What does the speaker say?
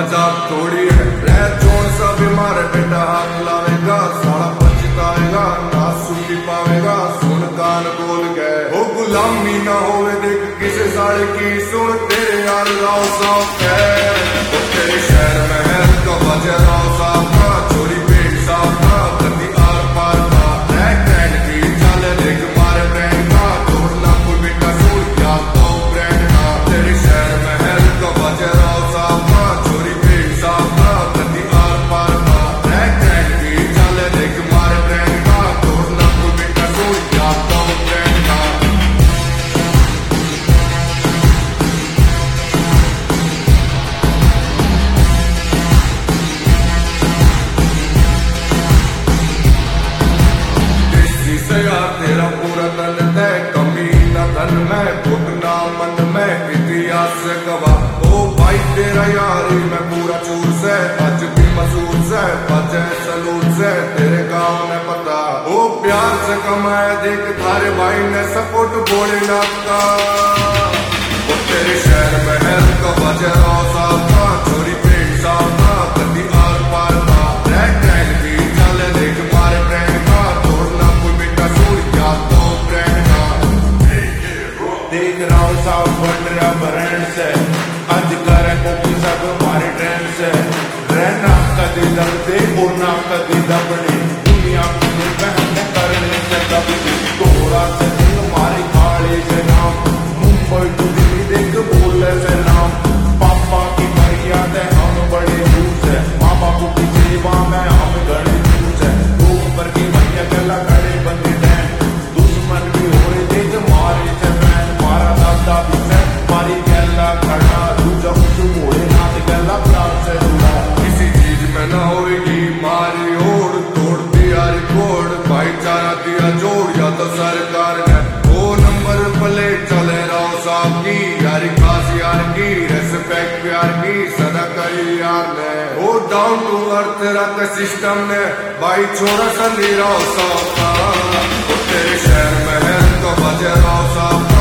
मजाक थोड़ी है, रह जोन सा बीमार बेटा हाथ लावेगा, सारा पछताएगा ना सुखी पावेगा, सुन कान बोल गए ओ गुलामी ना होवे देख किसे साड़े की, सुन तेरे यार राव साफ है ओ तेरे शहर में है तो बजे राव साफ का, चोरी पेट साफ का, गंदी आर पार का, ट्रेंड की चले देख मारे ब्रांड का, तोड़ना कोई बेटा सूर क्या तो ब्रांड का, तेरे शहर में है तो बजे राव साफ का, चोरी पेट साफ का, गंदी आर पार का, ट्रेंड की चले देख मारे ब्रांड का, तोड़ना कोई बेटा सूर क्या तो ब्रांड का। तेरा पूरा तन है कमी न धन में, घुटना मन में इतिहास से गवाह ओ भाई तेरा यारी मैं पूरा चूर से, आज भी मसूर से बजे सलूट से, तेरे गाँव ने पता ओ प्यार से कमाए देख थारे भाई ने सपोर्ट भोलेनाथ का, वो तेरे शहर में है तो बजे राव साहब का, चोरी पेट साहब का, गंदी आर पार का, ट्रेंड की चले देख मारे ब्रांड का, तोड़ना कोई बेटा सूर क्या तो ब्रांड का। देख राव साहब बन रहा ब्रांड से, आज करे कोई सब हमारे ट्रेंड से, रहना कदी दबते बोलना कदी दबने, दुनिया को बहन करने से कभी तोड़ा से दिल हमारे काले से नाम, मुंबई टू दिल्ली देख बोले से नाम, पापा की मर्यादा हम बड़े दूर से, माँ बापू की सेवा में हम गड़े दूर से, ऊपर की भैया गला खड़े बंदे डैन, दुश्मन भी हो रहे देख मारे से मैन, मारा दादा भी से मारी गला खड़ा, दूजा कुछ मोड़े नाथ गला प्यार से जुड़ा, किसी चीज में न होगी मारी होड़, तोड़ दिया रिकॉर्ड भाईचारा दिया जोड़, या तो सरकार ने वो नंबर प्लेट चले राव साहब की, यारी खास यार की, रेस्पेक्ट प्यार की सदा करी यार ने, वो डाउन टू अर्थ रख सिस्टम ने, भाई छोरा सली राव साहब का, वो तेरे शहर में है तो बजे राव साहब